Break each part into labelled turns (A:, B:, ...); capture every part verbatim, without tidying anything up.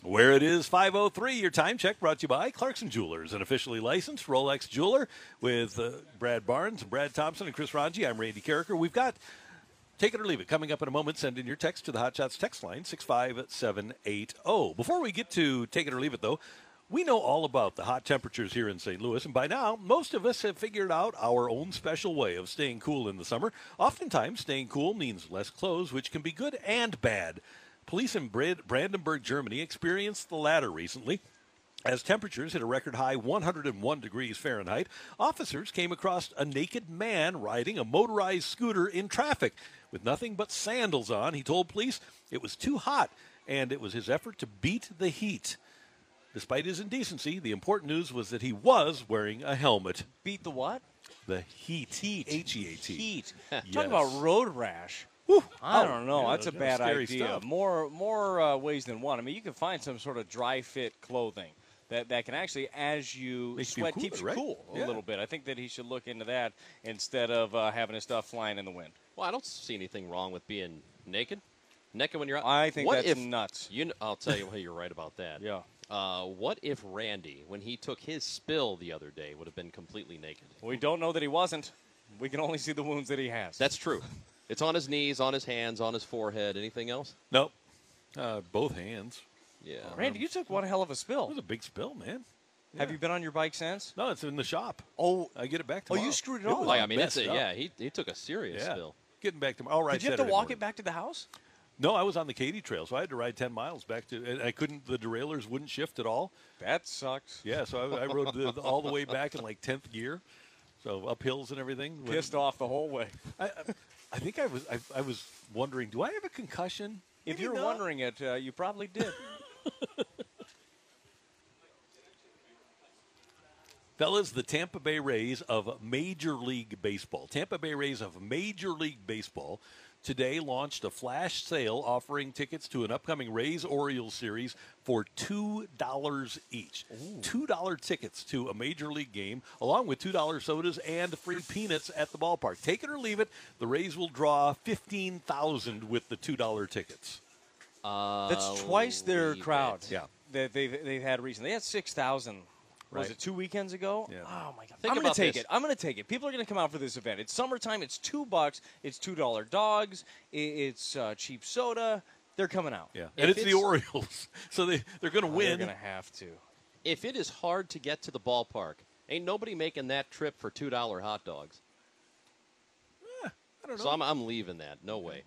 A: Where it is five oh three, your time check brought to you by Clarkson Jewelers, an officially licensed Rolex jeweler with uh, Brad Barnes, Brad Thompson, and Chris Ranji. I'm Randy Carricker. We've got Take It or Leave It coming up in a moment. Send in your text to the Hot Shots text line, six five seven eight zero. Before we get to Take It or Leave It, though, we know all about the hot temperatures here in Saint Louis, and by now, most of us have figured out our own special way of staying cool in the summer. Oftentimes, staying cool means less clothes, which can be good and bad. Police in Brandenburg, Germany, experienced the latter recently. As temperatures hit a record high one hundred one degrees Fahrenheit, officers came across a naked man riding a motorized scooter in traffic. With nothing but sandals on, he told police it was too hot, and it was his effort to beat the heat. Despite his indecency, the important news was that he was wearing a helmet.
B: Beat the what?
A: The heat.
B: Heat.
A: H E A T.
B: Heat.
A: Yes.
B: Talk about road rash.
A: Whew.
B: I
A: Oh,
B: don't know.
A: yeah,
B: That's a
A: that's
B: bad
A: scary
B: idea.
A: stuff.
B: More more uh, ways than one. I mean, you can find some sort of dry fit clothing that, that can actually, as you
A: Makes you
B: sweat,
A: cooler,
B: keeps you
A: right?
B: cool a
A: Yeah.
B: little bit. I think that he should look into that instead of uh, having his stuff flying in the wind.
C: Well, I don't see anything wrong with being naked. Naked when you're out.
B: I think
C: what
B: that's
C: if,
B: nuts.
C: You know, I'll tell you what, you're right about that.
B: Yeah.
C: Uh, what if Randy, when he took his spill the other day, would have been completely naked?
B: We don't know that he wasn't. We can only see the wounds that he has.
C: That's true. It's on his knees, on his hands, on his forehead. Anything else?
A: Nope. Uh, both hands.
C: Yeah.
B: Randy, you took one hell of a
A: It
B: spill.
A: was a big spill, man.
B: Have you been on your bike since?
A: No, it's in the shop.
B: Oh,
A: I get it back
B: Oh,
A: tomorrow.
B: you screwed it
A: was
B: all
C: Like,
B: up.
C: I mean, it's
A: messed
C: a,
A: up.
C: yeah, he, he took a serious
A: Yeah.
C: spill.
A: Getting back to I'll ride
B: did you have
A: Saturday
B: to walk
A: morning.
B: it back to the house?
A: No, I was on the Katy Trail, so I had to ride ten miles back to. And I couldn't. The derailleurs wouldn't shift at all.
B: That sucks.
A: Yeah, so I, I rode the, all the way back in like tenth gear, so up hills and everything.
B: Pissed off the whole way.
A: I, I, I think I was. I, I was wondering, do I have a concussion?
B: If
A: Maybe
B: you're
A: not.
B: wondering it, uh, you probably did.
A: Fellas, the Tampa Bay Rays of Major League Baseball. Tampa Bay Rays of Major League Baseball today launched a flash sale offering tickets to an upcoming Rays-Orioles series for two dollars each. two dollar tickets to a Major League game, along with two dollar sodas and free peanuts at the ballpark. Take it or leave it, the Rays will draw fifteen thousand with the two dollar tickets.
C: Uh,
B: That's twice their
C: leave
B: crowd
C: it.
A: Yeah.
B: that they've, they've had recently. They had six thousand. Was
A: Right.
B: it two weekends ago?
A: Yeah.
B: Oh, my God.
C: Think
B: I'm going
C: about
B: to take
C: this.
B: it. I'm going to take it. People are going to come out for this event. It's summertime. It's two bucks. It's two dollar dogs. i- It's uh, cheap soda. They're coming out.
A: Yeah,
C: If
A: and it's, the
C: it's-
A: Orioles, so they, they're going to
B: Oh,
A: win.
B: They're going to have to.
C: If it is hard to get to the ballpark, ain't nobody making that trip for two dollar hot dogs.
A: I don't know.
C: So I'm, I'm leaving that. No way.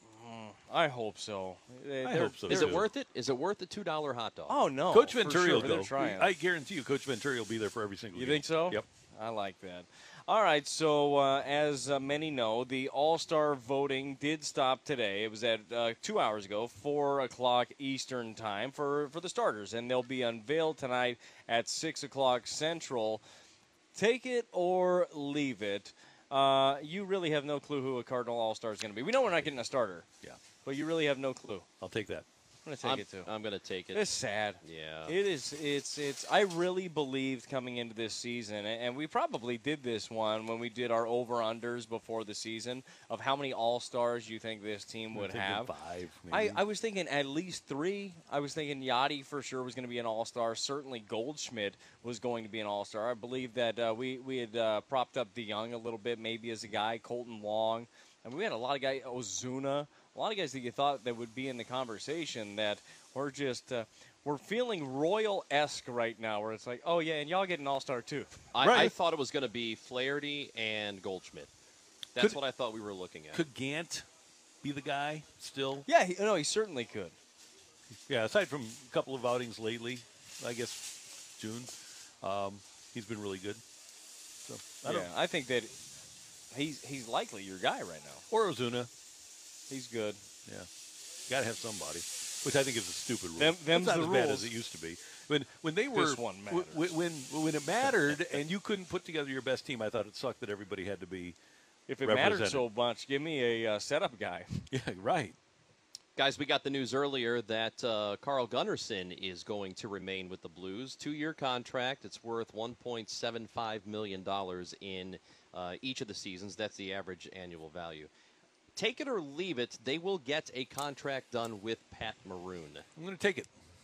B: I hope so. They-
A: I
B: they're-
A: hope so,
C: Is
A: too.
C: it worth it? Is it worth the two dollar hot dog?
B: Oh, no.
A: Coach
B: for
A: Venturi
B: sure,
A: will
B: but
A: go.
B: they're trying.
A: I guarantee you, Coach Venturi will be there for every single
B: You
A: game.
B: think so?
A: Yep.
B: I like that. All right, so uh, as uh, many know, the All-Star voting did stop today. It was at uh, two hours ago, four o'clock Eastern time for, for the starters, and they'll be unveiled tonight at six o'clock Central. Take it or leave it. Uh, you really have no clue who a Cardinal All-Star is going to be. We know we're not getting a starter,
A: Yeah,
B: but you really have no clue.
A: I'll take that.
B: I'm going to take
C: I'm,
B: it, too.
C: I'm going to take it.
B: It's sad.
C: Yeah.
B: It is. It's. It's. I really believed coming into this season, and and we probably did this one when we did our over/unders before the season of how many All Stars you think this team would
A: I'm thinking
B: have.
A: five.
B: I,
A: Maybe.
B: I was thinking at least three. I was thinking Yachty for sure was going to be an All Star. Certainly Goldschmidt was going to be an All Star. I believe that uh, we we had uh, propped up DeYoung a little bit, maybe as a guy. Colton Long, and we had a lot of guys. Ozuna. A lot of guys that you thought that would be in the conversation that we're just uh, we're feeling Royal-esque right now, where it's like, oh yeah, and y'all get an All-Star too.
C: I,
A: Right.
C: I thought it was going to be Flaherty and Goldschmidt. That's
A: Could-
C: what I thought we were looking at.
A: Could Gant be the guy still?
B: Yeah, he, no, he certainly could.
A: Yeah, aside from a couple of outings lately, I guess June, um, he's been really good. So I
B: yeah,
A: don't.
B: I think that he's he's likely your guy right now.
A: Or Ozuna.
B: He's good.
A: Yeah, got to have somebody, which I think is a stupid rule.
B: Them-
A: it's
B: them's
A: not
B: the
A: as bad
B: rules.
A: as it used to be. When when they were
B: This one
A: w- w- when when it mattered and you couldn't put together your best team, I thought it sucked that everybody had to be.
B: If it mattered
A: Represented.
B: so much, give me a uh, setup guy.
A: Yeah, right.
C: Guys, we got the news earlier that uh, Carl Gunnarsson is going to remain with the Blues. Two-year contract. It's worth one point seven five million dollars in uh, each of the seasons. That's the average annual value. Take it or leave it, they will get a contract done with Pat Maroon.
A: I'm going to take it.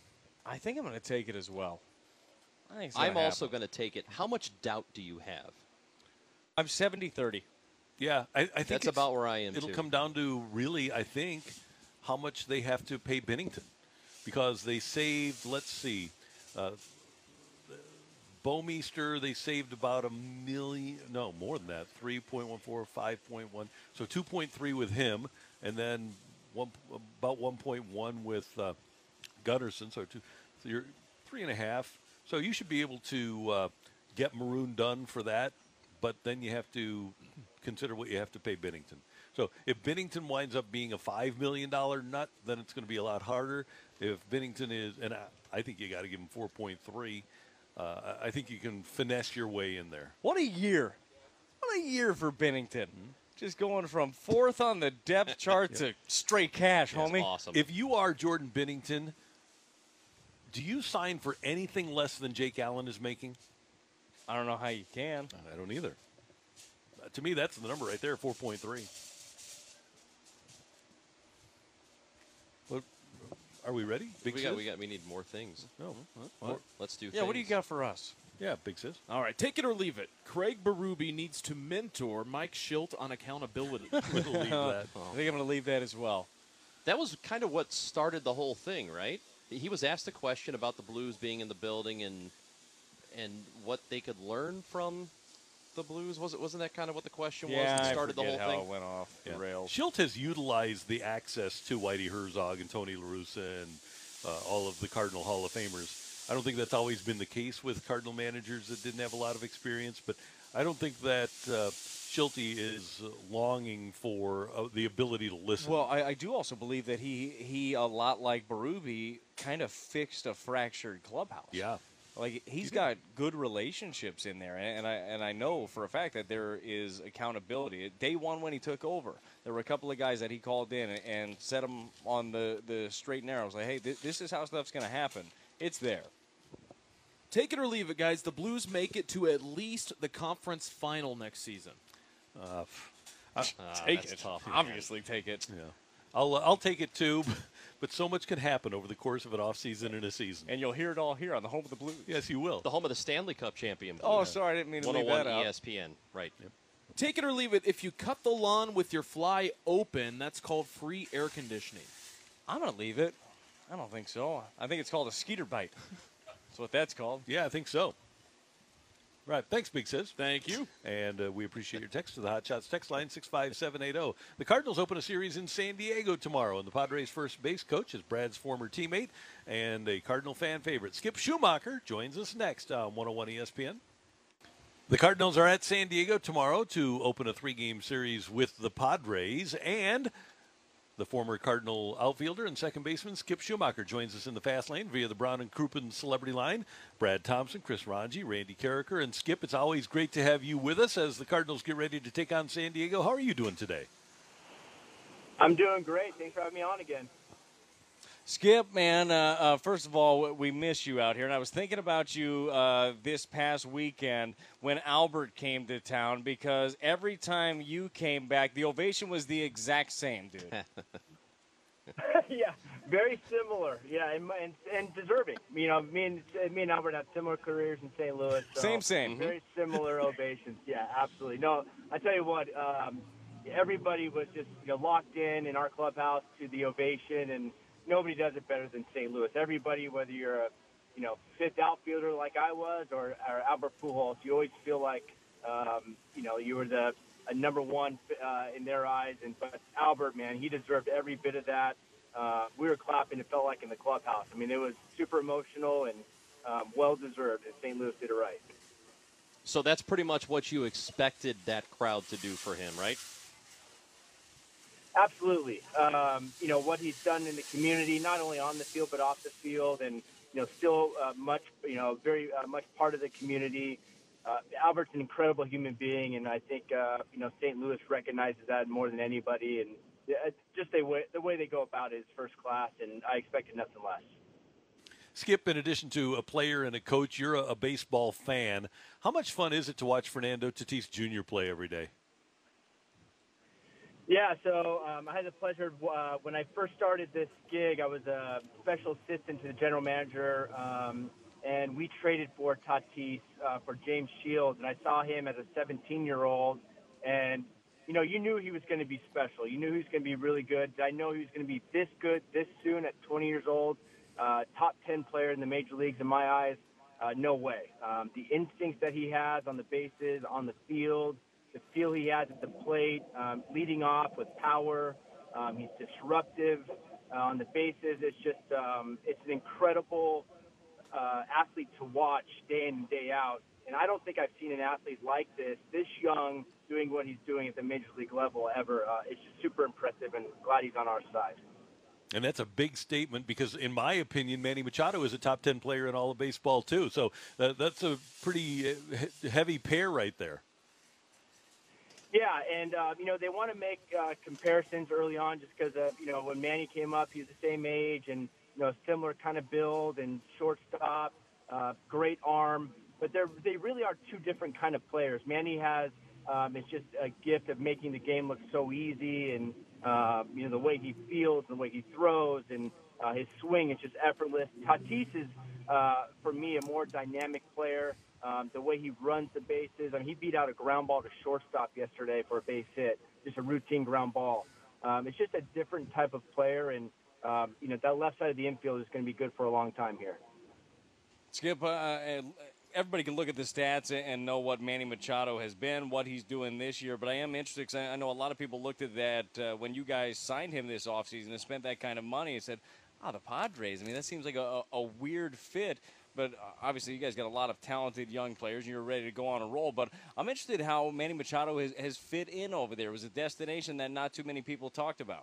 B: I think I'm going to take it as well. I think it's gonna
C: I'm also
B: happen.
C: going to take it. How much doubt do you have?
B: I'm seventy thirty.
A: Yeah, I, I think
C: That's
A: it's-
C: about where I am,
A: It'll
C: too.
A: come down to really, I think, how much they have to pay Bennington, because they saved. Let's see, uh, Bouwmeester, they saved about a million. No, more than that. Three point one four, five point one. So two point three with him, and then one about one point one with uh, Gunnarsson. So two, so you're three and a half. So you should be able to uh, get Maroon done for that, but then you have to consider what you have to pay Bennington. So if Bennington winds up being a five million dollar nut, then it's going to be a lot harder. If Bennington is, and I, I think you got to give him four point three. Uh, I think you can finesse your way in there.
B: What a year. What a year for Bennington. Mm-hmm. Just going from fourth on the depth chart yeah. to straight cash,
C: That's
B: homie.
C: Awesome.
A: If you are Jordan Bennington, do you sign for anything less than Jake Allen is making?
B: I don't know how you can.
A: I don't either. Uh, to me, that's the number right there, four point three. Well, are we ready? Big
C: we
A: sis?
C: got, we got. We need more things.
A: No.
C: What? More, let's do.
B: Yeah.
C: things.
B: What do you got for us?
A: Yeah, Big Sis.
D: All right, take it or leave it. Craig Berube needs to mentor Mike Schilt on accountability.
A: We'll leave that.
B: I think I'm going to leave that as well.
C: That was kind of what started the whole thing, right? He was asked a question about the Blues being in the building and and what they could learn from the Blues. Was it wasn't that kind of what the question
B: yeah,
C: was that started
B: I
C: the whole
B: how
C: thing?
B: It went off
A: Yeah.
B: the rails.
A: Schilt has utilized the access to Whitey Herzog and Tony La Russa and uh, all of the Cardinal Hall of Famers. I don't think that's always been the case with Cardinal managers that didn't have a lot of experience, but I don't think that uh, Schilte is longing for uh, the ability to listen.
B: Well, I, I do also believe that he, he a lot like Berube, kind of fixed a fractured clubhouse.
A: Yeah.
B: Like he's got good relationships in there, and I and I know for a fact that there is accountability. Day one when he took over, there were a couple of guys that he called in and, and set them on the, the straight and narrow. I was like, hey, th- this is how stuff's going to happen. It's there.
D: Take it or leave it, guys. The Blues make it to at least the conference final next season.
A: Uh,
C: Uh,
B: take
C: that's
B: it.
C: tough.
B: Obviously, take it.
A: yeah. I'll, uh, I'll take it too, but so much can happen over the course of an offseason and a season.
B: And you'll hear it all here on the home of the Blues.
A: Yes, you will.
C: The home of the Stanley Cup champion.
B: Oh,
C: Blues.
B: sorry, I didn't mean to leave
C: one oh one
B: that out.
C: E S P N. Right. Yep.
D: Take it or leave it. If you cut the lawn with your fly open, that's called free air conditioning.
B: I'm going to leave it. I don't think so. I think it's called a skeeter bite. That's what that's called.
A: Yeah, I think so. Right. Thanks, Big Sis.
D: Thank you.
A: And uh, we appreciate your text to the Hot Shots text line six five seven eight zero. The Cardinals open a series in San Diego tomorrow, and the Padres' first base coach is Brad's former teammate and a Cardinal fan favorite. Skip Schumacher joins us next on one oh one E S P N. The Cardinals are at San Diego tomorrow to open a three-game series with the Padres, and the former Cardinal outfielder and second baseman Skip Schumacher joins us in the fast lane via the Brown and Crouppen Celebrity Line. Brad Thompson, Chris Ranji, Randy Carricker, and Skip, it's always great to have you with us as the Cardinals get ready to take on San Diego. How are you doing today?
E: I'm doing great. Thanks for having me on again.
B: Skip, man, uh, uh, first of all, we miss you out here. And I was thinking about you uh, this past weekend when Albert came to town, because every time you came back, the ovation was the exact same, dude.
E: Yeah, very similar. Yeah, and, and, and deserving. You know, me and, me and Albert had similar careers in Saint Louis. So
B: Same, same.
E: Very similar ovations. Yeah, absolutely. No, I tell you what, um, everybody was just you know, locked in in our clubhouse to the ovation, and nobody does it better than Saint Louis. Everybody, whether you're a, you know, fifth outfielder like I was, or, or Albert Pujols, you always feel like, um, you know, you were the a number one uh, in their eyes. And but Albert, man, he deserved every bit of that. Uh, we were clapping. It felt like in the clubhouse. I mean, it was super emotional and um, well deserved. And Saint Louis did it right.
C: So that's pretty much what you expected that crowd to do for him, right?
E: Absolutely. Um, you know, what he's done in the community, not only on the field, but off the field, and, you know, still uh, much, you know, very uh, much part of the community. Uh, Albert's an incredible human being, and I think, uh, you know, Saint Louis recognizes that more than anybody. And it's just the way, the way they go about it is first class, and I expected nothing less.
A: Skip, in addition to a player and a coach, you're a, a baseball fan. How much fun is it to watch Fernando Tatis Junior play every day?
E: Yeah, so um, I had the pleasure of, uh, when I first started this gig, I was a special assistant to the general manager, um, and we traded for Tatis uh, for James Shields, and I saw him as a seventeen-year-old, and you know, you knew he was going to be special. You knew he was going to be really good. Did I know he was going to be this good this soon at twenty years old? Uh, top ten player in the major leagues in my eyes? Uh, no way. Um, the instincts that he has on the bases, on the field, the feel he has at the plate, um, leading off with power. Um, he's disruptive uh, on the bases. It's just um, it's an incredible uh, athlete to watch day in and day out. And I don't think I've seen an athlete like this, this young, doing what he's doing at the major league level ever. Uh, it's just super impressive, and glad he's on our side.
A: And that's a big statement because, in my opinion, Manny Machado is a top ten player in all of baseball, too. So uh, that's a pretty uh, heavy pair right there.
E: Yeah, and, uh, you know, they want to make uh, comparisons early on just because, uh, you know, when Manny came up, he was the same age and, you know, similar kind of build and shortstop, uh, great arm. But they're, they really are two different kind of players. Manny has um, it's just a gift of making the game look so easy, and, uh, you know, the way he feels, the way he throws, and uh, his swing is just effortless. Tatis is, uh, for me, a more dynamic player. Um, the way he runs the bases. I mean, he beat out a ground ball to shortstop yesterday for a base hit, just a routine ground ball. Um, it's just a different type of player, and, um, you know, that left side of the infield is going to be good for a long time here.
B: Skip, uh, everybody can look at the stats and know what Manny Machado has been, what he's doing this year, but I am interested because I know a lot of people looked at that uh, when you guys signed him this offseason and spent that kind of money and said, oh, the Padres, I mean, that seems like a, a weird fit. But obviously, you guys got a lot of talented young players, and you're ready to go on a roll. But I'm interested how Manny Machado has, has fit in over there. It was a destination that not too many people talked about.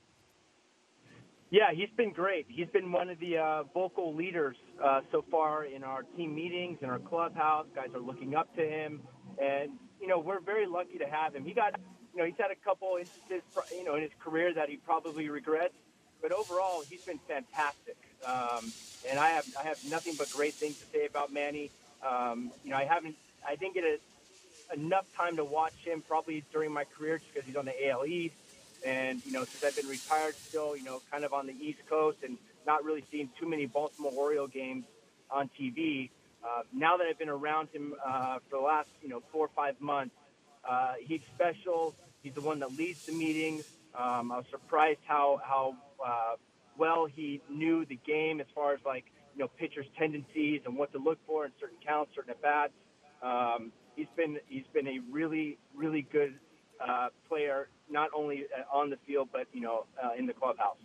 E: Yeah, he's been great. He's been one of the uh, vocal leaders uh, so far in our team meetings, in our clubhouse. Guys are looking up to him. And, you know, we're very lucky to have him. He got, you know, he's had a couple instances, you know, in his career that he probably regrets. But overall, he's been fantastic. Um, and I have I have nothing but great things to say about Manny. Um, you know, I haven't I didn't get a, enough time to watch him probably during my career just because he's on the A L East, and you know, since I've been retired, still you know, kind of on the East Coast, and not really seeing too many Baltimore Oriole games on T V. Uh, now that I've been around him uh, for the last you know four or five months, uh, he's special. He's the one that leads the meetings. Um, I was surprised how how uh, well he knew the game as far as like you know pitchers' tendencies and what to look for in certain counts, certain at bats. Um, he's been he's been a really really good uh, player, not only on the field but you know uh, in the clubhouse.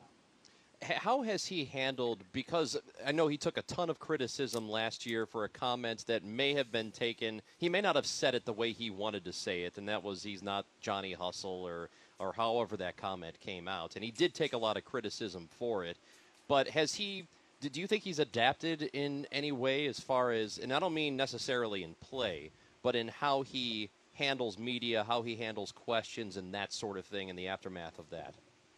C: How has he handled, because I know he took a ton of criticism last year for a comment that may have been taken, he may not have said it the way he wanted to say it, and that was he's not Johnny Hustle or, or however that comment came out. And he did take a lot of criticism for it. But has he, do you think he's adapted in any way as far as, and I don't mean necessarily in play, but in how he handles media, how he handles questions and that sort of thing in the aftermath of that?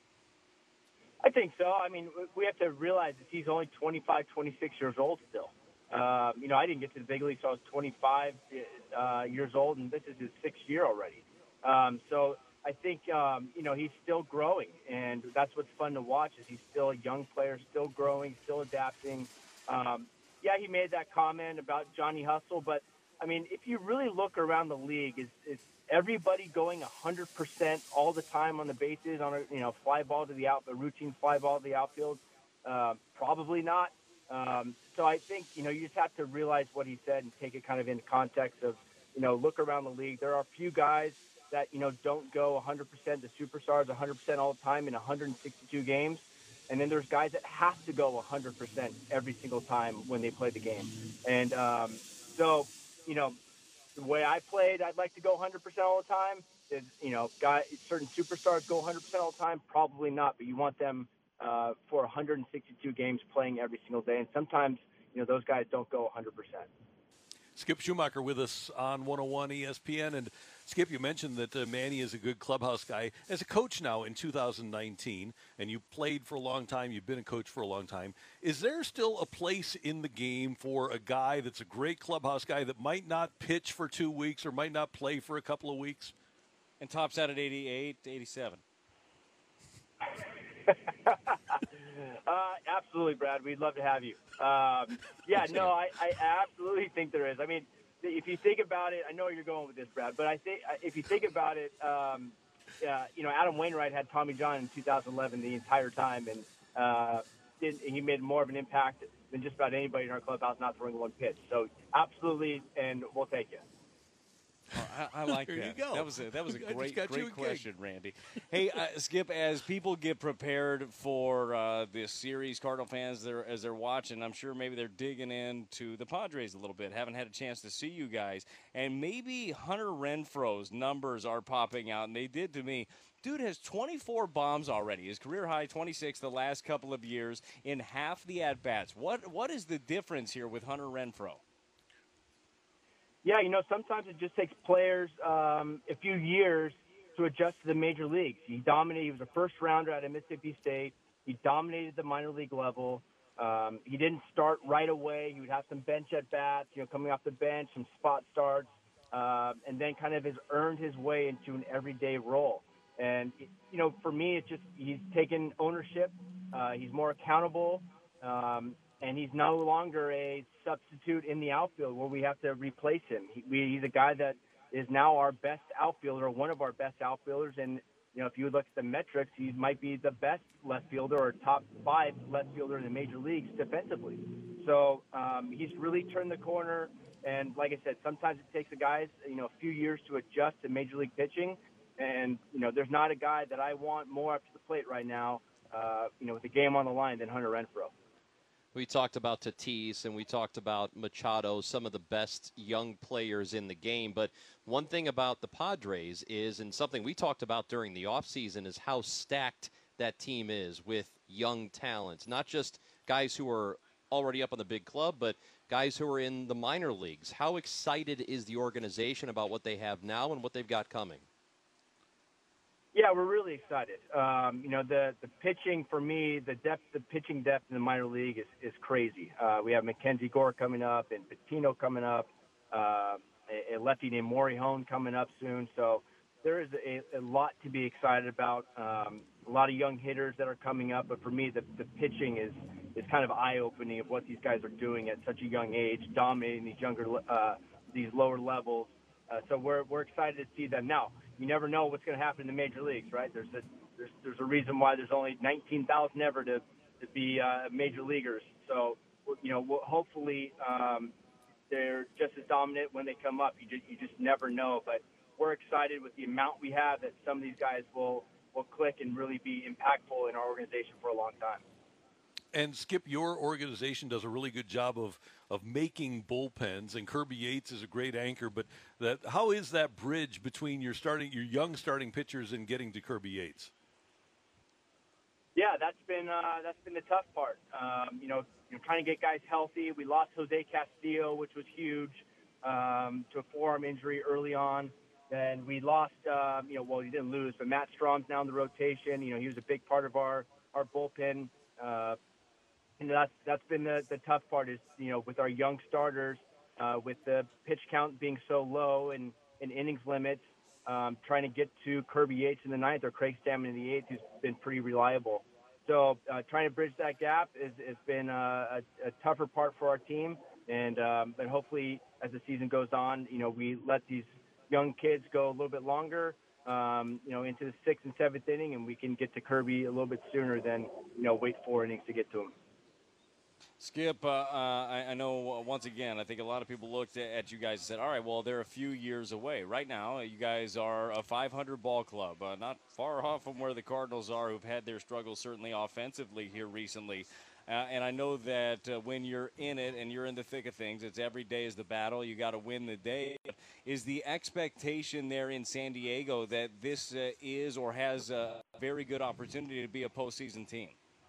E: I think so. I mean, we have to realize that he's only twenty-five, twenty-six years old still. Um, you know, I didn't get to the big leagues, so I was twenty-five uh, years old, and this is his sixth year already. Um, so I think, um, you know, he's still growing, and that's what's fun to watch is he's still a young player, still growing, still adapting. Um, yeah, he made that comment about Johnny Hustle, but, I mean, if you really look around the league, is is everybody going one hundred percent all the time on the bases on a you know fly ball to the out, a routine fly ball to the outfield? Uh, probably not. Um, so I think you know you just have to realize what he said and take it kind of in context of you know look around the league. There are a few guys that you know don't go one hundred percent. The superstars one hundred percent all the time in one hundred sixty-two games, and then there's guys that have to go one hundred percent every single time when they play the game. And um, so you know. The way I played, I'd like to go one hundred percent all the time. Is, you know, guy, certain superstars go one hundred percent all the time? Probably not, but you want them uh, for one hundred sixty-two games playing every single day. And sometimes, you know, those guys don't go one hundred percent.
A: Skip Schumacher with us on one oh one E S P N. And, Skip, you mentioned that uh, Manny is a good clubhouse guy. As a coach now in two thousand nineteen, and you played for a long time, you've been a coach for a long time, is there still a place in the game for a guy that's a great clubhouse guy that might not pitch for two weeks or might not play for a couple of weeks?
B: And tops out at eighty-eight, eighty-seven.
E: uh, absolutely, Brad. We'd love to have you. Um, yeah, no, I, I absolutely think there is. I mean, if you think about it, I know you're going with this, Brad, but I think if you think about it, um, uh, you know, Adam Wainwright had Tommy John in two thousand eleven the entire time, and uh, did, he made more of an impact than just about anybody in our clubhouse not throwing one pitch. So absolutely, and we'll take you.
B: Oh, I, I like
A: There
B: that.
A: you go.
B: That was a, that was a
A: I just
B: great
A: got you
B: great
A: a gig.
B: question, Randy. Hey, uh, Skip, as people get prepared for uh, this series, Cardinal fans, they're, as they're watching, I'm sure maybe they're digging into the Padres a little bit. Haven't had a chance to see you guys, and maybe Hunter Renfroe's numbers are popping out, and they did to me. Dude has twenty-four bombs already. His career high, twenty-six the last couple of years in half the at bats. What what is the difference here with Hunter Renfroe?
E: Yeah, you know, sometimes it just takes players um, a few years to adjust to the major leagues. He dominated. He was a first rounder out of Mississippi State. He dominated the minor league level. Um, he didn't start right away. He would have some bench at bats, you know, coming off the bench, some spot starts, uh, and then kind of has earned his way into an everyday role. And, you know, for me, it's just he's taken ownership. Uh, he's more accountable. Um, And he's no longer a substitute in the outfield where we have to replace him. He, we, he's a guy that is now our best outfielder, one of our best outfielders. And, you know, if you look at the metrics, he might be the best left fielder or top five left fielder in the major leagues defensively. So um, he's really turned the corner. And like I said, sometimes it takes the guys, you know, a few years to adjust to major league pitching. And, you know, there's not a guy that I want more up to the plate right now, uh, you know, with the game on the line than Hunter Renfroe.
C: We talked about Tatis and we talked about Machado, some of the best young players in the game. But one thing about the Padres is, and something we talked about during the offseason, is how stacked that team is with young talent. Not just guys who are already up on the big club, but guys who are in the minor leagues. How excited is the organization about what they have now and what they've got coming?
E: Yeah, we're really excited. Um, you know, the, the pitching for me, the depth, the pitching depth in the minor league is, is crazy. Uh, we have Mackenzie Gore coming up and Patino coming up, uh, a, a lefty named Maury Hone coming up soon. So there is a, a lot to be excited about. Um, a lot of young hitters that are coming up, but for me, the, the pitching is, is kind of eye-opening of what these guys are doing at such a young age, dominating these younger, uh, these lower levels. Uh, so we're we're excited to see them now. You never know what's going to happen in the major leagues, right? There's a there's there's a reason why there's only nineteen thousand ever to to be uh, major leaguers. So you know, we'll, hopefully um, they're just as dominant when they come up. You just you just never know. But we're excited with the amount we have that some of these guys will will click and really be impactful in our organization for a long time.
A: And Skip, your organization does a really good job of of making bullpens, and Kirby Yates is a great anchor. But that, how is that bridge between your starting, your young starting pitchers, and getting to Kirby Yates?
E: Yeah, that's been uh, that's been the tough part. Um, you know, you know, trying to get guys healthy. We lost Jose Castillo, which was huge, um, to a forearm injury early on. And we lost, um, you know, well, he didn't lose, but Matt Strom's now in the rotation. You know, he was a big part of our our bullpen. Uh, And that's that's been the, the tough part is, you know, with our young starters, uh, with the pitch count being so low and, and innings limits, um, trying to get to Kirby Yates in the ninth or Craig Stammen in the eighth, who's been pretty reliable. So uh, trying to bridge that gap is, has been a, a, a tougher part for our team. And um, but hopefully as the season goes on, you know, we let these young kids go a little bit longer, um, you know, into the sixth and seventh inning, and we can get to Kirby a little bit sooner than, you know, wait four innings to get to him.
B: Skip, uh, uh, I, I know, uh, once again, I think a lot of people looked at, at you guys and said, all right, well, they're a few years away. Right now, you guys are a five hundred ball club, uh, not far off from where the Cardinals are, who've had their struggles certainly offensively here recently. Uh, and I know that uh, when you're in it and you're in the thick of things, it's every day is the battle. You got to win the day. Is the expectation there in San Diego that this uh, is or has a very good opportunity to be a postseason team?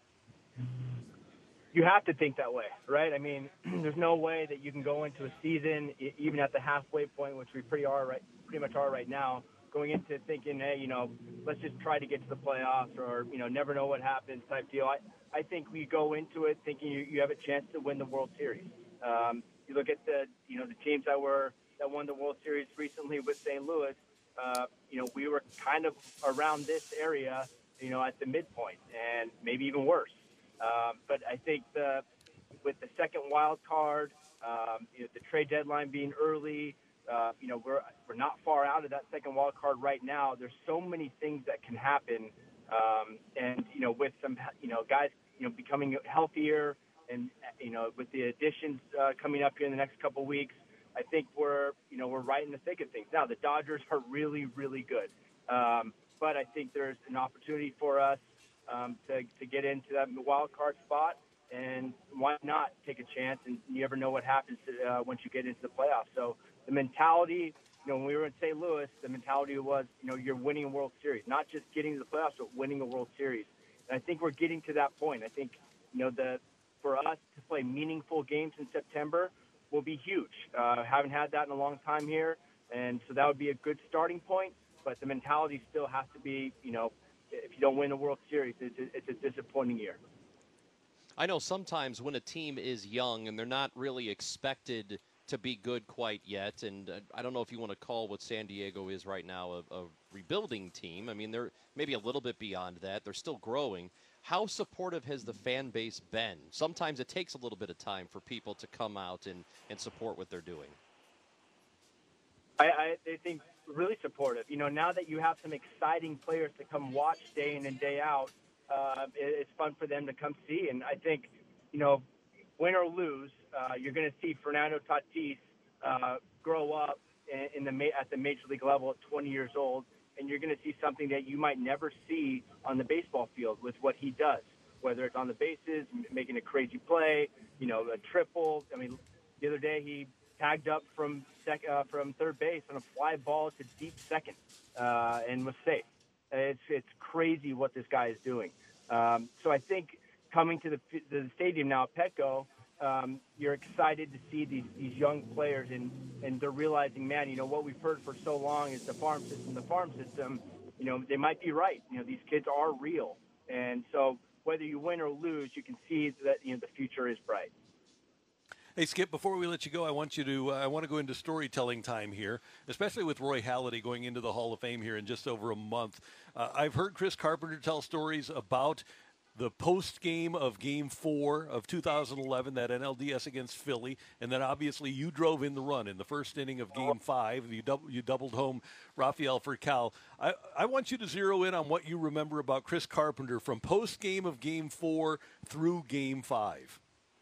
E: You have to think that way, right? I mean, there's no way that you can go into a season, even at the halfway point, which we pretty are right, pretty much are right now, going into thinking, hey, you know, let's just try to get to the playoffs, or, you know, never know what happens type deal. I, I think we go into it thinking you, you have a chance to win the World Series. Um, you look at the, you know, the teams that were that won the World Series recently with Saint Louis. uh, you know, we were kind of around this area, you know, at the midpoint, and maybe even worse. Um, but I think the with the second wild card, um, you know, the trade deadline being early, uh, you know, we're we're not far out of that second wild card right now. There's so many things that can happen, um, and you know, with some you know guys you know becoming healthier, and you know, with the additions uh, coming up here in the next couple of weeks, I think we're you know we're right in the thick of things. Now the Dodgers are really really good, um, but I think there's an opportunity for us um, to to get into that wild card spot. And why not take a chance? And you never know what happens uh, once you get into the playoffs. So the mentality, you know, when we were in Saint Louis, the mentality was, you know, you're winning a World Series, not just getting to the playoffs, but winning a World Series. And I think we're getting to that point. I think, you know, the for us to play meaningful games in September will be huge. Uh, haven't had that in a long time here, and so that would be a good starting point. But the mentality still has to be, you know, if you don't win a World Series, it's a, it's a disappointing year.
C: I know sometimes when a team is young and they're not really expected to be good quite yet, and uh, I don't know if you want to call what San Diego is right now a, a rebuilding team. I mean, they're maybe a little bit beyond that. They're still growing. How supportive has the fan base been? Sometimes it takes a little bit of time for people to come out and, and support what they're doing.
E: I, I, I think really supportive. You know, now that you have some exciting players to come watch day in and day out, Uh, it, it's fun for them to come see. And I think, you know, win or lose, uh, you're going to see Fernando Tatis uh, grow up in, in the at the major league level at twenty years old, and you're going to see something that you might never see on the baseball field with what he does, whether it's on the bases, making a crazy play, you know, a triple. I mean, the other day he tagged up from sec, uh, from third base on a fly ball to deep second uh, and was safe. It's it's crazy what this guy is doing. Um, so I think coming to the, the stadium now at Petco, um, you're excited to see these, these young players, and, and they're realizing, man, you know, what we've heard for so long is the farm system, the farm system, you know, they might be right. You know, these kids are real. And so whether you win or lose, you can see that, you know, the future is bright.
A: Hey, Skip, before we let you go, I want you to uh, I want to go into storytelling time here, especially with Roy Halladay going into the Hall of Fame here in just over a month. Uh, I've heard Chris Carpenter tell stories about the post game of Game Four of two thousand eleven, that N L D S against Philly, and then obviously you drove in the run in the first inning of Game Five. You, dub- you doubled home Rafael Furcal. I, I want you to zero in on what you remember about Chris Carpenter from post game of Game Four through Game Five.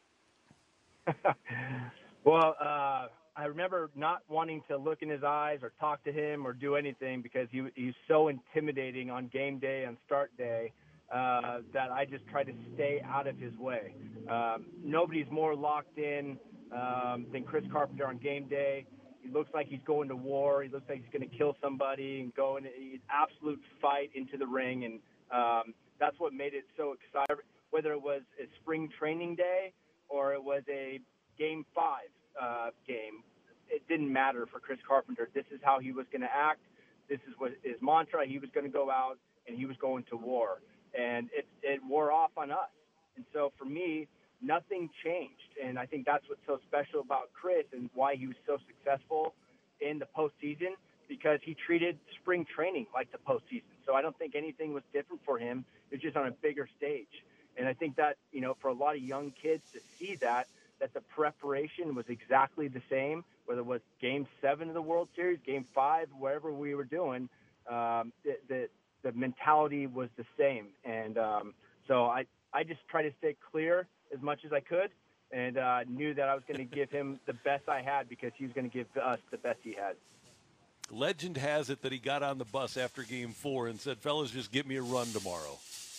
E: Well, uh, I remember not wanting to look in his eyes or talk to him or do anything because he he's so intimidating on game day, on start day, uh, that I just tried to stay out of his way. Um, nobody's more locked in um, than Chris Carpenter on game day. He looks like he's going to war. He looks like he's going to kill somebody and go in an absolute fight into the ring. And um, that's what made it so exciting, whether it was a spring training day or it was a game five uh, game. It didn't matter for Chris Carpenter. This is how he was going to act. This is what his mantra. He was going to go out and he was going to war. And it, it wore off on us. And so for me, nothing changed. And I think that's what's so special about Chris and why he was so successful in the postseason, because he treated spring training like the postseason. So I don't think anything was different for him. It was just on a bigger stage. And I think that, you know, for a lot of young kids to see that, that the preparation was exactly the same, whether it was game seven of the World Series, game five, wherever we were doing, um, the, the, the mentality was the same. And um, so I, I just tried to stay clear as much as I could, and uh, knew that I was going to give him the best I had because he was going to give us the best he had.
A: Legend has it that he got on the bus after game four and said, fellas, just give me a run tomorrow.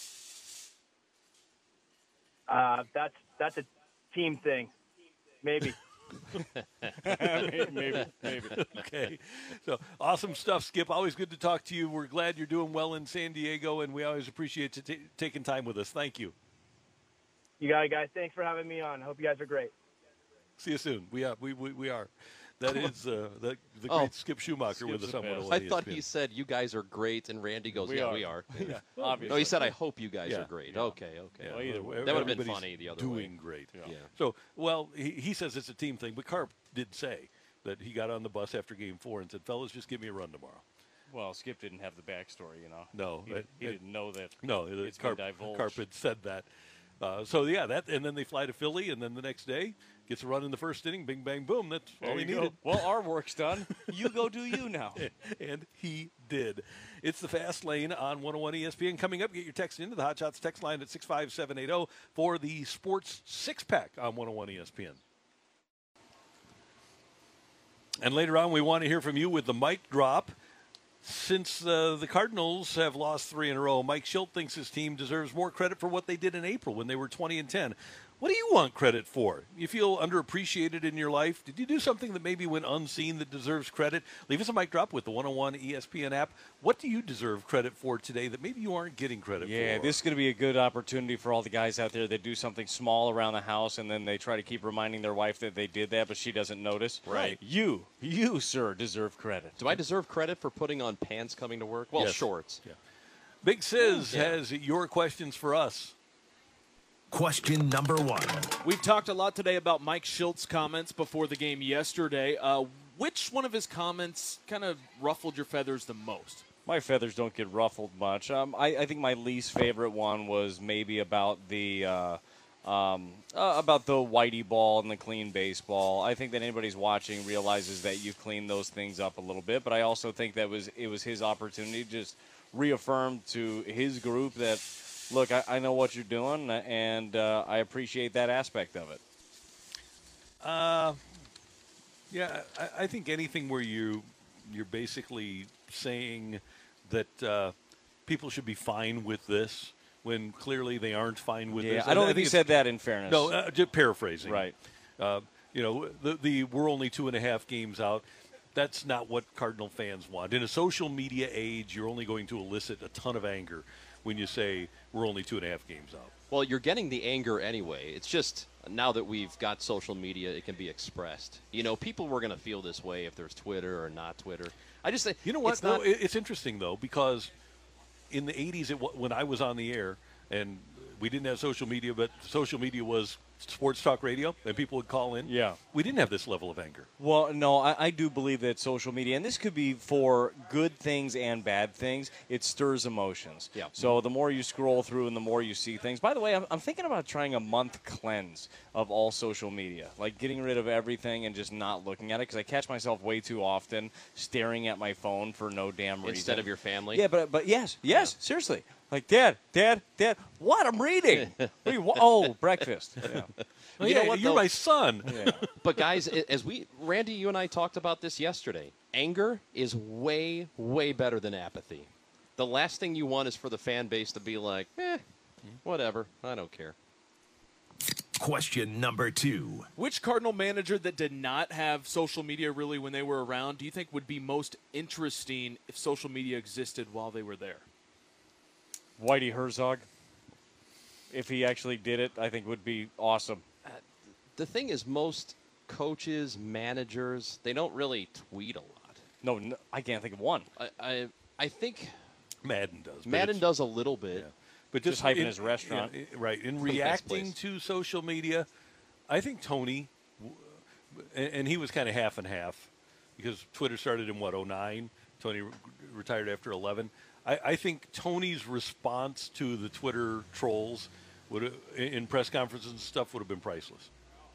E: Uh, that's that's a team thing, maybe.
D: maybe, maybe.
A: Okay, so awesome stuff, Skip. Always good to talk to you. We're glad you're doing well in San Diego, and we always appreciate you t- taking time with us. Thank you.
E: You got it, guys. Thanks for having me on. I hope you guys are great.
A: See you soon. We are. We we, we are. That is uh, the, the great
C: Oh.
A: Skip Schumacher with us on one oh one
C: I
A: E S P N.
C: thought he said, you guys are great, and Randy goes,
D: We
C: yeah,
D: are.
C: we are.
D: Yeah,
C: No,
D: obviously.
C: he said, I hope you guys
A: Yeah.
C: are great. Okay, okay.
A: Yeah,
D: Well, either
A: well,
D: way.
C: That would've been
A: everybody's
C: funny the other
A: doing
C: way.
A: great.
D: Yeah.
C: Yeah.
A: So, well, he, he says it's a team thing, but Carp did say that he got on the bus after game four and said, fellas, just give me a run tomorrow.
B: Well, Skip didn't have the backstory, you know.
A: No,
B: he,
A: it-
B: he
A: it-
B: didn't know that.
A: No, the
B: It's been
A: Carp,
B: divulged.
A: Carp had said that. Uh, so yeah, that and then they fly to Philly, and then the next day gets a run in the first inning. Bing bang boom. That's
B: There
A: all he
B: you go.
A: needed.
B: Well, our work's done. You go do you now.
A: And he did. It's the Fast Lane on one oh one E S P N. Coming up, get your text into the Hot Shots text line at six five seven eight zero for the Sports Six Pack on one oh one E S P N. And later on, we want to hear from you with the mic drop. Since uh, the Cardinals have lost three in a row, Mike Schilt thinks his team deserves more credit for what they did in April when they were twenty and ten. What do you want credit for? You feel underappreciated in your life? Did you do something that maybe went unseen that deserves credit? Leave us a mic drop with the one oh one E S P N app. What do you deserve credit for today that maybe you aren't getting credit
B: Yeah,
A: for?
B: this is going to be a good opportunity for all the guys out there that do something small around the house and then they try to keep reminding their wife that they did that, but she doesn't notice.
C: Right.
B: You, you, sir, deserve credit.
C: Do I deserve credit for putting on pants coming to work? Well,
A: Yes.
C: shorts.
A: Yeah. Big Sis
C: Yeah.
A: has your questions for us.
F: Question number one.
D: We've talked a lot today about Mike Schilt's comments before the game yesterday. Uh, which one of his comments kind of ruffled your feathers the most?
B: My feathers don't get ruffled much. Um, I, I think my least favorite one was maybe about the uh, um, uh, about the whitey ball and the clean baseball. I think that anybody who's watching realizes that you've cleaned those things up a little bit, but I also think that was it was his opportunity to just reaffirm to his group that, look, I, I know what you're doing, and uh, I appreciate that aspect of it.
A: Uh, yeah, I, I think anything where you you're basically saying that uh, people should be fine with this when clearly they aren't fine with
B: Yeah,
A: this.
B: I don't
A: And
B: think he
A: it's-
B: said that in fairness.
A: No, uh, just paraphrasing.
B: Right.
A: Uh, you know, the the we're only two and a half games out. That's not what Cardinal fans want. In a social media age, you're only going to elicit a ton of anger when you say we're only two and a half games out.
C: Well, you're getting the anger anyway. It's just now that we've got social media, it can be expressed. You know, people were going to feel this way if there's Twitter or not Twitter. I just think
A: You know what?
C: It's not,
A: no, it- it's interesting though because in the eighties, it, wa- when I was on the air and we didn't have social media, but social media was sports talk radio, and people would call in.
B: Yeah.
A: We didn't have this level of anger.
B: Well, no, I, I do believe that social media, and this could be for good things and bad things, it stirs emotions.
C: Yeah.
B: So the more you scroll through and the more you see things. By the way, I'm, I'm thinking about trying a month cleanse of all social media, like getting rid of everything and just not looking at it, because I catch myself way too often staring at my phone for no damn reason.
C: instead of your family.
B: Yeah, but but yes, yes, seriously. Like, Dad, Dad, Dad, what? I'm reading. What do you wa- oh, breakfast. Yeah.
A: Well,
C: You know
A: yeah,
C: what,
A: you're
C: though?
A: my son.
B: Yeah.
C: But guys, a- as we, Randy, you and I talked about this yesterday. Anger is way, way better than apathy. The last thing you want is for the fan base to be like, eh, whatever, I don't care.
F: Question number two.
D: Which Cardinal manager that did not have social media really when they were around do you think would be most interesting if social media existed while they were there?
B: Whitey Herzog, if he actually did it, I think would be awesome.
C: The thing is, most coaches, managers, they don't really tweet a lot.
B: No, no I can't think of one.
C: I, I, I think
A: Madden does. but
C: Madden
A: it's-
C: does a little bit.
A: Yeah. But
B: Just
A: just,
B: hyping
A: in-
B: his restaurant.
A: yeah, i- right. In
C: Best
A: reacting
C: place.
A: to social media, I think Tony, w- and, and he was kind of half and half because Twitter started in, what, oh nine? Tony re- retired after eleven. I, I think Tony's response to the Twitter trolls would in press conferences and stuff would have been priceless.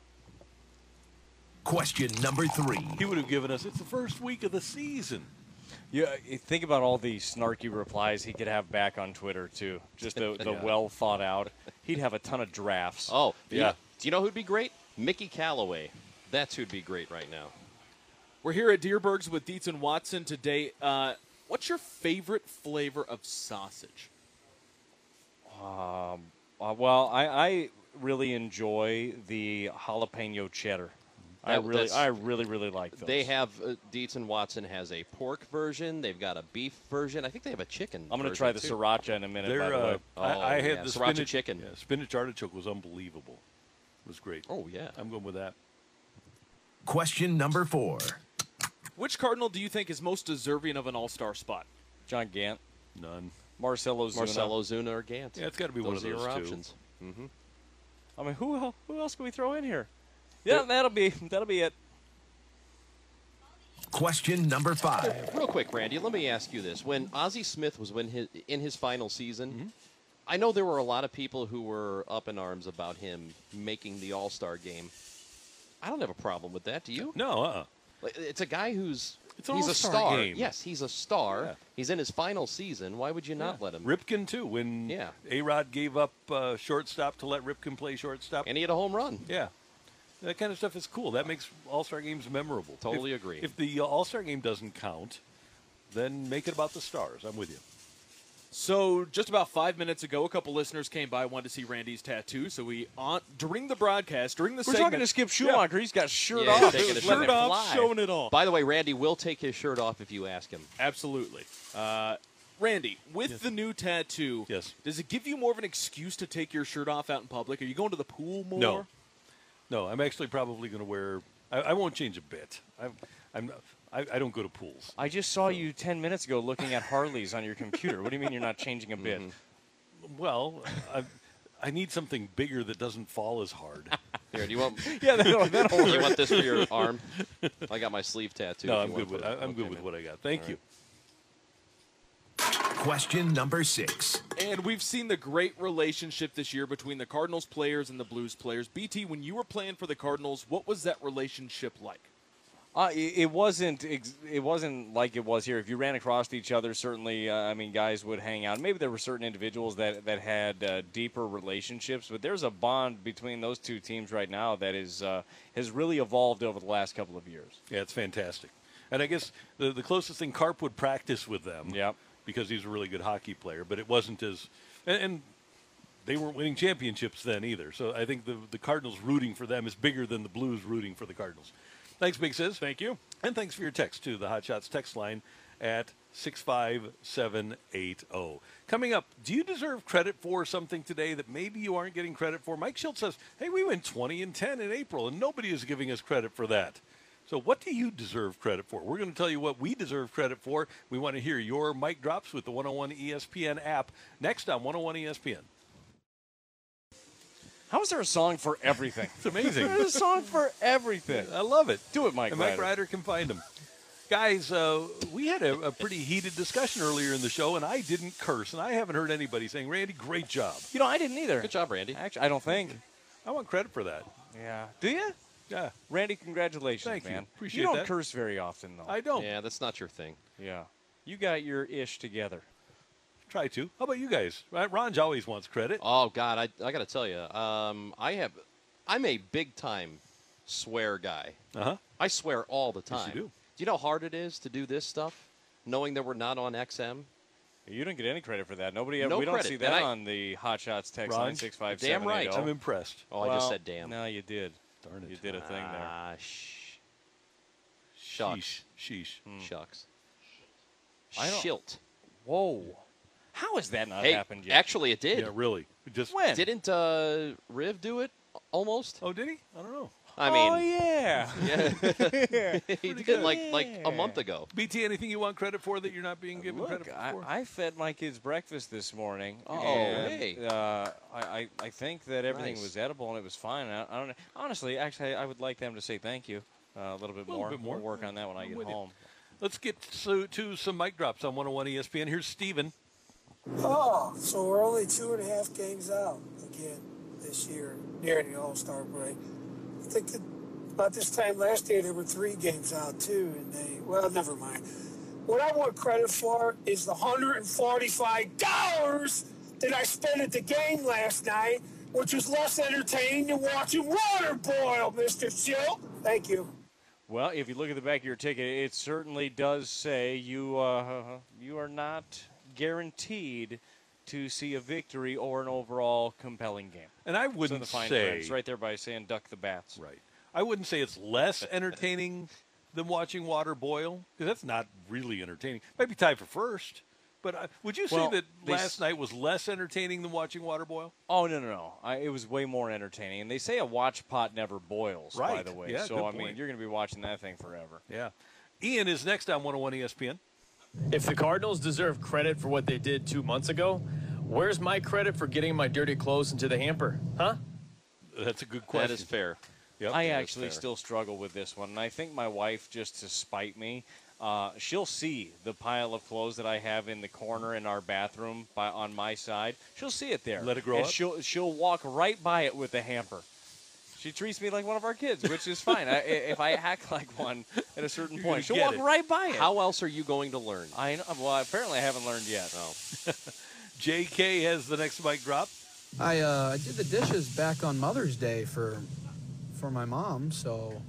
F: Question number three.
A: He would have given us, it's the first week of the season.
B: Yeah, you think about all the snarky replies he could have back on Twitter too. Just the, the
A: Yeah.
B: well thought out. He'd have a ton of drafts.
C: Oh,
B: yeah.
C: You, do you know who'd be great? Mickey Callaway. That's who'd be great right now.
D: We're here at Deerberg's with Dietz and Watson today. Uh, what's your favorite flavor of sausage?
B: Uh, well, I, I really enjoy the jalapeno cheddar. I
C: That-
B: really,
C: that's-
B: I really, really like those.
C: They have, uh, Dietz and Watson has a pork version. They've got a beef version. I think they have a chicken
B: I'm going to
C: version,
B: try the
C: too.
B: sriracha in a minute.
A: They're,
B: by the way.
A: uh, I, I
C: Oh,
A: had
C: yeah,
A: the
C: sriracha
A: spinach
C: chicken.
A: Yeah, spinach artichoke was unbelievable. It was great.
C: Oh, yeah.
A: I'm going with that.
F: Question number four.
D: Which Cardinal do you think is most deserving of an all-star spot?
B: John Gant,
A: None.
B: Marcelo Zuna.
C: Marcelo Zuna or Gant.
A: Yeah, it's got to be one of
C: Those are
A: those
C: your
A: two.
C: options.
B: I mean, who el- who else can we throw in here? Yeah, that'll be that'll be it.
F: Question number five.
C: Real quick, Randy, let me ask you this. When Ozzie Smith was in his, in his final season, mm-hmm. I know there were a lot of people who were up in arms about him making the All-Star game. I don't have a problem with that. Do you?
A: No, uh-uh.
C: It's a guy who's
A: it's an
C: he's
A: all-star
C: a star.
A: Game.
C: Yes, he's a star.
A: Yeah.
C: He's in his final season. Why would you not
A: yeah.
C: let him?
A: Ripken, too, when
C: yeah.
A: A-Rod gave up uh, shortstop to let Ripken play shortstop.
C: And he had a home run.
A: Yeah. That kind of stuff is cool. That makes All-Star games memorable.
C: Totally
A: if,
C: agree.
A: If the All-Star game doesn't count, then make it about the stars. I'm with you.
D: So just about five minutes ago, a couple listeners came by, wanted to see Randy's tattoo. So we, on during the broadcast, during the
B: We're
D: segment,
B: talking to Skip Schumacher.
D: Yeah.
B: He's got shirt
C: Yeah,
B: off.
C: taking his
B: Shirt
C: shirt
B: off,
D: fly.
B: showing it off.
C: By the way, Randy will take his shirt off if you ask him.
D: Absolutely. Uh, Randy, with
A: Yes.
D: the new tattoo,
A: Yes.
D: does it give you more of an excuse to take your shirt off out in public? Are you going to the pool more?
A: No. No, I'm actually probably going to wear – I won't change a bit. I'm, I'm, I, I don't go to pools.
B: I just saw you ten minutes ago looking at Harleys on your computer. What do you mean you're not changing a bit?
C: Mm-hmm.
A: Well, I, I need something bigger that doesn't fall as hard.
C: Here, do you want?
B: Yeah, that'll, that'll
C: you want this for your arm? I got my sleeve tattoo.
A: No,
C: if
A: I'm
C: you
A: good
C: want
A: with
C: to put it-
A: I'm good
C: okay,
A: with
C: man.
A: what I got. Thank
C: All
A: you.
C: right.
F: Question number six.
D: And we've seen the great relationship this year between the Cardinals players and the Blues players. B T, when you were playing for the Cardinals, what was that relationship like?
B: Uh, it, it wasn't. Ex- it wasn't like it was here. If you ran across each other, certainly, uh, I mean, guys would hang out. Maybe there were certain individuals that that had uh, deeper relationships, but there's a bond between those two teams right now that is uh, has really evolved over the last couple of years.
A: Yeah, it's fantastic. And I guess the the closest thing, Carp would practice with them.
B: Yep.
A: Because he's a really good hockey player, but it wasn't as and, and they weren't winning championships then either. So I think the the Cardinals rooting for them is bigger than the Blues rooting for the Cardinals. Thanks, Big Sis.
D: Thank you.
A: And thanks for your text to the Hot Shots text line at six five seven eight zero. Coming up, do you deserve credit for something today that maybe you aren't getting credit for? Mike Schultz says, hey, we went twenty and ten in April, and nobody is giving us credit for that. So what do you deserve credit for? We're going to tell you what we deserve credit for. We want to hear your mic drops with the one oh one E S P N app next on one oh one E S P N.
B: How is there a song for everything?
A: It's amazing.
B: There's a song for everything.
A: I love it.
B: Do it, Mike
A: And Mike
B: Ryder.
A: Ryder can find them. Guys, uh, we had a, a pretty heated discussion earlier in the show, and I didn't curse, and I haven't heard anybody saying, Randy, great job.
B: You know, I didn't either.
C: Good job, Randy.
B: Actually, I don't think.
A: I want credit for that.
B: Yeah. Do you?
A: Yeah,
B: Randy, congratulations,
A: Thank you.
B: man.
A: Appreciate
B: you don't
A: that.
B: curse very often, though.
A: I don't.
C: Yeah, that's not your thing.
B: Yeah. You got your ish together.
A: Try to. How about you guys? Right? Ronj always wants credit.
C: Oh God, I I got to tell you, um, I have, I'm a big time swear guy.
A: Uh-huh.
C: I swear all the
A: Yes,
C: time.
A: you do.
C: you know how hard it is to do this stuff, knowing that we're not on X M?
B: You don't get any credit for that. Nobody ever.
C: No
B: we don't
C: credit.
B: see
C: And
B: that
C: I-
B: on the Hot Shots text
A: Ron,
B: line six five
C: damn
B: seven
C: right.
B: eight
A: I'm
B: zero.
A: impressed.
C: Oh, I just said damn.
B: No, you did.
A: Darn it.
B: You did a thing there.
C: Ah, shh. Shucks.
A: Sheesh. Sheesh.
C: Shucks.
B: I don't-
C: Shilt.
B: Whoa. How has that not
C: Hey,
B: happened yet?
C: actually, it did.
A: Yeah, really. Just
B: When?
C: Didn't uh, Riv do it almost?
A: Oh, did he? I don't know.
C: I mean,
B: oh yeah.
C: yeah. he
A: good.
C: did like like a month ago.
A: B T, anything you want credit for that you're not being given
B: Look,
A: credit
B: I,
A: for?
B: I fed my kids breakfast this morning.
C: Oh,
B: and,
C: hey.
B: Uh, I, I, I think that everything
C: Nice.
B: was edible and it was fine. I, I don't know. Honestly, actually, I would like them to say thank you uh, a little bit
A: A little
B: more.
A: bit more.
B: We'll work on that when I
A: I'm
B: get
A: with you.
B: home.
A: Let's get to, to some mic drops on one oh one E S P N. Here's Steven.
G: Oh, so we're only two and a half games out again this year, nearing the All-Star break. I think that about this time last year there were three games out too, and they, well, never mind. What I want credit for is the one hundred forty-five dollars that I spent at the game last night, which was less entertaining than watching water boil, Mister Schilt. Thank you.
B: Well, if you look at the back of your ticket, it certainly does say you uh, you are not guaranteed to see a victory or an overall compelling game.
A: And I
B: So in
A: wouldn't
B: the fine
A: say
B: print, it's right there by saying duck the bats.
A: Right. I wouldn't say it's less entertaining than watching water boil, because that's not really entertaining. Might be tied for first, but uh, would you say
B: Well,
A: that
B: they
A: last
B: s-
A: night was less entertaining than watching water boil?
B: Oh no no no! I, it was way more entertaining. And they say a watch pot never boils. By
A: Right.
B: the way,
A: Yeah,
B: so
A: good
B: I mean
A: point.
B: you're going to be watching that thing forever.
A: Yeah. Ian is next on one oh one E S P N.
H: If the Cardinals deserve credit for what they did two months ago, where's my credit for getting my dirty clothes into the hamper? Huh?
A: That's a good question.
C: That is fair.
A: Yep.
B: I
C: Yeah, that's
B: actually
C: fair.
B: still struggle with this one, and I think my wife, just to spite me, uh, she'll see the pile of clothes that I have in the corner in our bathroom by, on my side. She'll see it there.
A: Let it grow
B: and
A: up?
B: She'll she'll walk right by it with the hamper. She treats me like one of our kids, which is fine. I, if I act like one at a certain
A: You're
B: point, she'll
A: gonna
B: walk
A: get it.
B: right by it.
C: How else are you going to learn?
B: I know. Well, apparently I haven't learned yet.
C: Oh.
A: J K has the next mic drop.
I: I uh, I did the dishes back on Mother's Day for for my mom, so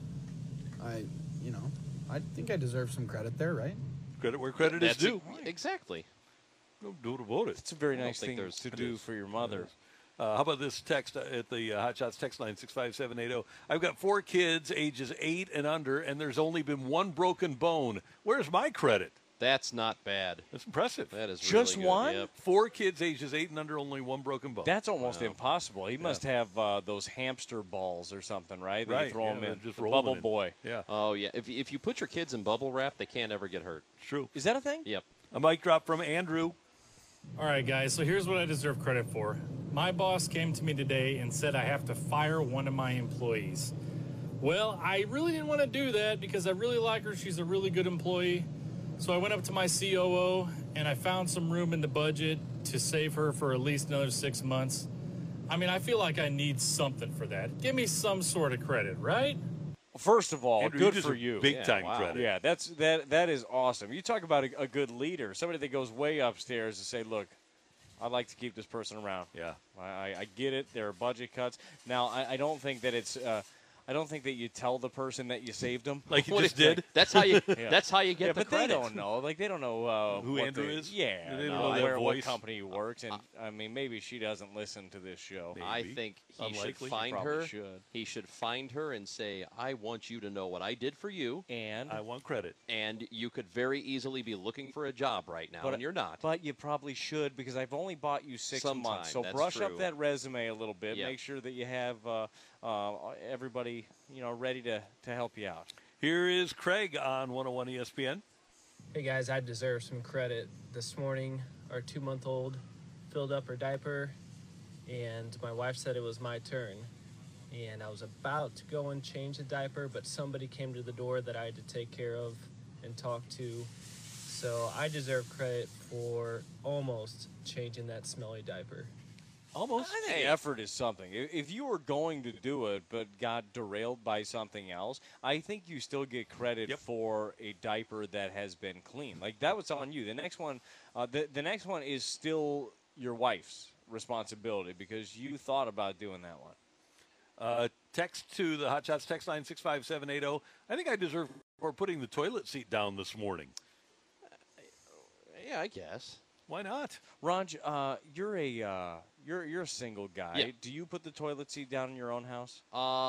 I: I, you know, I think I deserve some credit there, right?
A: Credit where credit is
C: That's
A: due.
C: Exactly.
A: No, do it about it.
B: It's a very
C: don't
B: nice
C: think
B: thing
C: there's-
B: to
C: it
B: do
A: is.
B: for your mother.
A: Uh, how about this text at the uh, Hot Shots text line six five seven eight zero? I've got four kids ages eight and under, and there's only been one broken bone. Where's my credit?
C: That's not bad.
A: That's impressive.
C: That is
B: Just
C: really good.
B: one?
C: Yep.
A: Four kids ages eight and under, only one broken bone.
B: That's almost impossible. He must have uh, those hamster balls or something, right? That
A: Right,
B: you throw
A: yeah,
B: them
A: they're
B: in.
A: just
B: The
A: rolling
B: Bubble
A: in.
B: Boy.
A: Yeah,
C: Oh yeah. If if you put your kids in bubble wrap, they can't ever get hurt.
A: it's true.
B: Is that a thing?
C: Yep.
A: A mic drop from Andrew.
J: All right, guys, so here's what I deserve credit for. My boss came to me today and said I have to fire one of my employees. Well, I really didn't want to do that because I really like her. She's a really good employee. So I went up to my C O O and I found some room in the budget to save her for at least another six months. I mean, I feel like I need something for that. Give me some sort of credit, right?
B: First of all,
A: Andrew, you
B: good
A: deserve
B: for you.
A: Big
C: Yeah,
A: time
C: wow.
A: credit.
B: Yeah, that's that. That is awesome. You talk about a, a good leader, somebody that goes way upstairs to say, "Look, I'd like to keep this person around.
A: Yeah.
B: I, I, I get it. There are budget cuts. Now, I, I don't think that it's. Uh, I don't think that you tell the person that you saved them.
A: Like you
C: What
A: just
C: do you
A: did.
C: think? That's how you.
B: Yeah.
C: That's how you get
B: yeah,
C: the
B: but
C: credit.
B: they don't know. Like they don't know uh,
A: Who
B: what
A: Andrew
B: the-
A: is?
B: Yeah,
A: They don't
B: no,
A: know that
B: where, what
A: voice.
B: company he works, and I mean, maybe she doesn't listen to this show.
A: Maybe.
C: I think he
A: Unlikely.
C: should find
B: Probably
C: her.
B: should.
C: He should find her and say, "I want you to know what I did for you."
B: And
A: I want credit.
C: And you could very easily be looking for a job right now,
B: But-
C: and you're not.
B: But you probably should because I've only bought you six
C: Sometime,
B: months. So
C: that's
B: brush
C: true.
B: up that resume a little bit.
C: Yeah.
B: Make sure that you have uh, uh, everybody, you know, ready to, to help you out.
A: Here is Craig on one oh one E S P N.
K: Hey guys, I deserve some credit. This morning, our two month old filled up her diaper, and my wife said it was my turn. And I was about to go and change the diaper, but somebody came to the door that I had to take care of and talk to. So I deserve credit for almost changing that smelly diaper.
A: Almost.
B: I think effort is something. If if you were going to do it but got derailed by something else, I think you still get credit
A: Yep.
B: for a diaper that has been clean. Like that was on you. The next one, uh, the the next one is still your wife's responsibility because you thought about doing that one.
A: Uh, text to the Hot Shots text line six five seven eight zero. I think I deserve for putting the toilet seat down this morning.
C: Yeah, I guess.
A: Why not?
B: Raj, uh, you're a uh, you're you're a single guy.
C: Yeah.
B: Do you put the toilet seat down in your own house?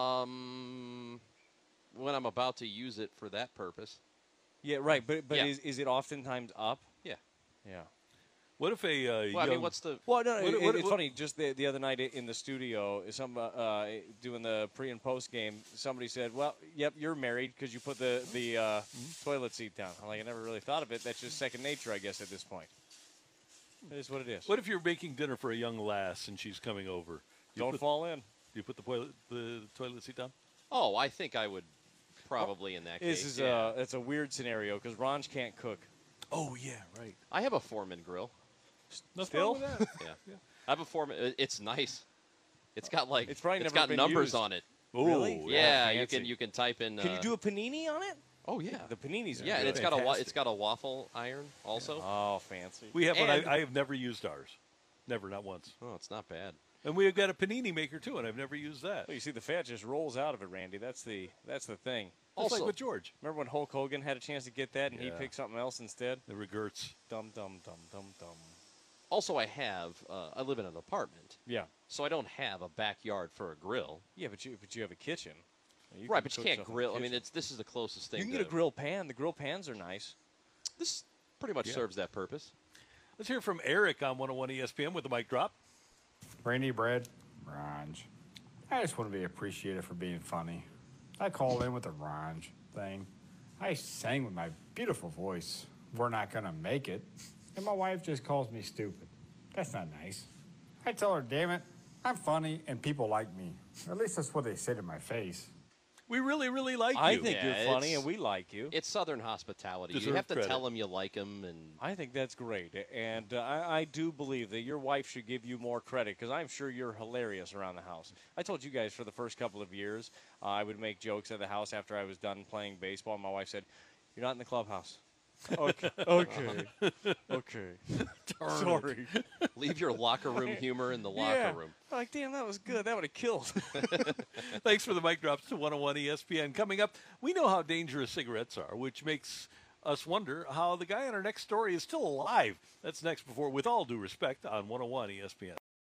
C: Um, when I'm about to use it for that purpose.
B: Yeah, right. But but
C: Yeah.
B: is is it oftentimes up?
C: Yeah.
B: Yeah.
A: What if a uh,
C: Well,
A: young,
C: I mean, what's the?
B: Well, no, no
A: What-
B: it-
A: what-
B: it's
A: what-
B: funny. Just the, the other night in the studio, some uh, uh, doing the pre and post game, somebody said, "Well, yep, you're married because you put the the uh,
A: Mm-hmm.
B: toilet seat down." I'm like, I never really thought of it. That's just second nature, I guess, at this point. It is what it is.
A: what if you're making dinner for a young lass and she's coming over? You
B: Don't
A: put,
B: fall in.
A: Do you put the toilet the toilet seat down?
C: Oh, I think I would probably in that
B: This
C: case.
B: is
C: yeah.
B: uh, it's a weird scenario because Ronj can't cook.
A: Oh yeah, right.
C: I have a Foreman grill.
A: Nothing
B: Still?
A: wrong with that.
C: Yeah. I have a Foreman. it- It's nice. It's got like
B: It's probably never
C: got
B: been
C: numbers
B: used.
C: on it.
A: Oh,
B: Really?
C: Yeah,
B: Oh,
C: you
B: fancy.
C: can you can type in.
B: Can
C: uh,
B: you do a panini on it?
C: Oh yeah.
B: The paninis. Are
C: Yeah, and
B: good.
C: it's got a wa-
B: Fantastic.
C: it's got a waffle iron also.
B: Oh, fancy.
A: We have one.
C: And-
A: I, I have never used ours. Never, not once.
C: Oh, it's not bad.
A: And we have got a panini maker too, and I've never used that.
B: Well, you see, the fat just rolls out of it, Randy. That's the that's the thing.
A: Just like
C: Also-
A: with George.
B: Remember when Hulk Hogan had a chance to get that and he
A: Yeah.
B: picked something else instead?
A: The regerts.
B: Dum dum dum dum dum.
C: Also, I have. Uh, I live in an apartment,
B: Yeah,
C: so I don't have a backyard for a grill.
B: yeah, but you but you have a kitchen. You
C: right,
B: can
C: but you
B: cook
C: can't
B: stuff in the
C: grill. I mean,
B: kitchen.
C: it's this is the closest thing.
B: you can get
C: to-
B: a grill pan. The grill pans are nice.
C: This pretty much
A: Yeah.
C: serves that purpose.
A: Let's hear from Eric on one oh one E S P N with the mic drop.
L: Randy, Brad, Ranj. I just want to be appreciated for being funny. I called in with the Ranj thing. I sang with my beautiful voice. We're not going to make it. And my wife just calls me stupid. That's not nice. I tell her, damn it, I'm funny and people like me. At least that's what they say to my face.
A: we really, really like
B: I
A: you.
B: think
C: Yeah,
B: you're funny,
C: it's-
B: and we like you.
C: It's Southern hospitality.
A: Deserve
C: you have to
A: credit.
C: tell them you like them, and
B: I think that's great, and uh, I, I do believe that your wife should give you more credit because I'm sure you're hilarious around the house. I told you guys for the first couple of years uh, I would make jokes at the house after I was done playing baseball. My wife said, "You're not in the clubhouse." Okay. Okay. Okay. Sorry.
C: leave your locker room humor in the locker
B: Yeah.
C: room.
B: Like, damn, that was good. That would have killed.
A: Thanks for the mic drops to one oh one E S P N. Coming up, we know how dangerous cigarettes are, which makes us wonder how the guy on our next story is still alive. That's next before With All Due Respect on one oh one E S P N.